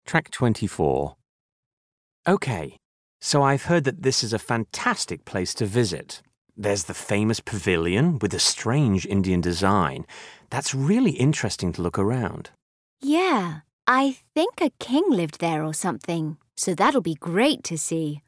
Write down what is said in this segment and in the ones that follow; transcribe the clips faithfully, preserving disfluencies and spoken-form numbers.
Track twenty-four. Okay, so I've heard that this is a fantastic place to visit. There's the famous pavilion with a strange Indian design. That's really interesting to look around. Yeah, I think a king lived there or something, so that'll be great to see.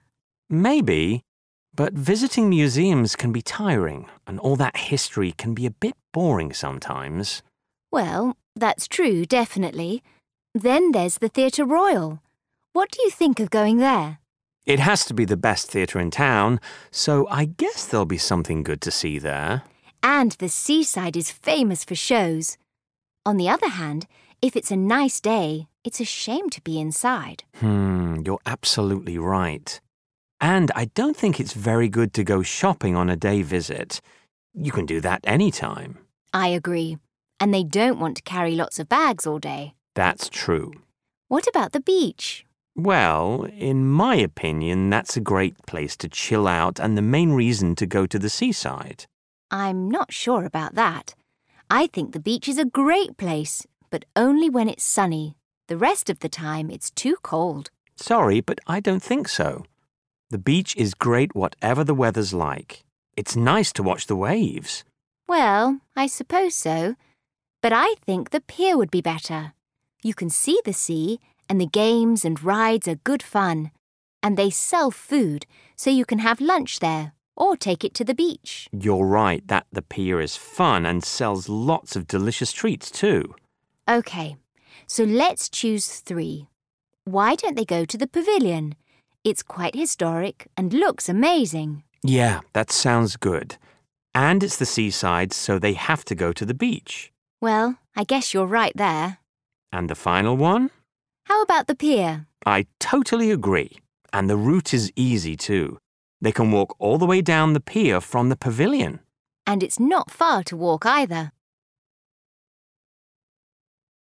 Maybe, but visiting museums can be tiring, and all that history can be a bit boring sometimes. Well, that's true, definitely. Then there's the Theatre Royal. What do you think of going there? It has to be the best theatre in town, so I guess there'll be something good to see there. And the seaside is famous for shows. On the other hand, if it's a nice day, it's a shame to be inside. Hmm, you're absolutely right. And I don't think it's very good to go shopping on a day visit. You can do that anytime. I agree. And they don't want to carry lots of bags all day. That's true. What about the beach? Well, in my opinion, that's a great place to chill out and the main reason to go to the seaside. I'm not sure about that. I think the beach is a great place, but only when it's sunny. The rest of the time, it's too cold. Sorry, but I don't think so. The beach is great whatever the weather's like. It's nice to watch the waves. Well, I suppose so. But I think the pier would be better. You can see the sea, and the games and rides are good fun. And they sell food, so you can have lunch there or take it to the beach. You're right that the pier is fun and sells lots of delicious treats too. OK, so let's choose three. Why don't they go to the pavilion? It's quite historic and looks amazing. Yeah, that sounds good. And it's the seaside, so they have to go to the beach. Well, I guess you're right there. And the final one? How about the pier? I totally agree. And the route is easy too. They can walk all the way down the pier from the pavilion. And it's not far to walk either.